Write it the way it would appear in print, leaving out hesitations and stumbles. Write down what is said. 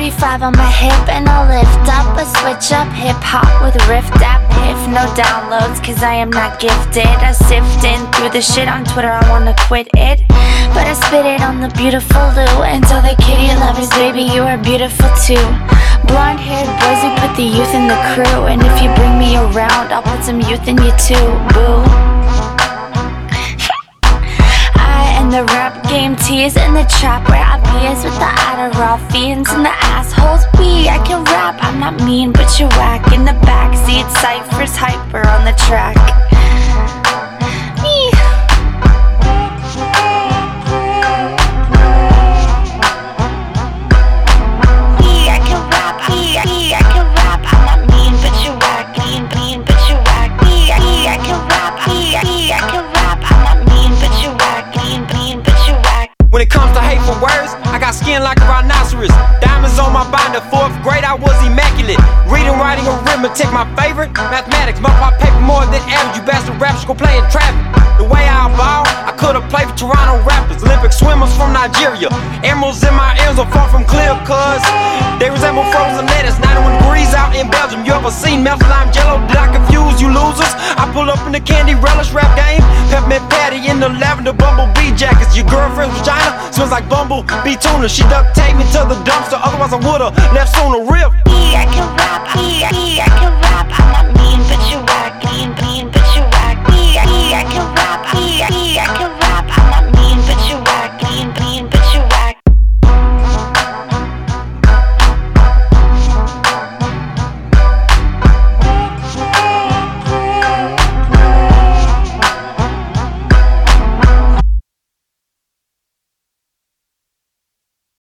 45 on my hip and I'll lift up a switch up hip-hop with riff dap piff. No downloads cause I am not gifted. I sifting through the shit on Twitter, I wanna quit it, but I spit it on the beautiful Lou. And tell the kitty lovers, baby, you are beautiful too. Blonde haired boys who put the youth in the crew. And if you bring me around, I'll put some youth in you too, boo. And the rap game tease in the trap where I be is with the Adderall fiends and the assholes. I can rap, I'm not mean, but you're whack. In the backseat, cyphers hyper on the track. Me. I can rap, I can rap. I'm not mean, but you're whack. Mean, but you're whack. I can rap, I can rap. I'm not mean, but you're whack. Mean, but you're whack. When it comes to hateful words, I got skin like a rhinoceros. Diamonds on my binder, 4th grade I was immaculate. Reading, writing, arithmetic, my favorite. Mathematics, multiply paper more than average. You bastard rappers go play in traffic. The way I ball, I could've played for Toronto Raptors. Olympic swimmers from Nigeria. Emeralds in my ears are far from clear, cuz they resemble frozen lettuce. 91 degrees out in Belgium. You ever seen melted lime jello? Did I confuse you losers? I pull up in the candy relish rap game. Peppermint patty in the lavender bumblebee jackets. Your girlfriend's vagina smells like bumblebee tuna. She duct taped me to the dumpster, otherwise I would've left sooner. Real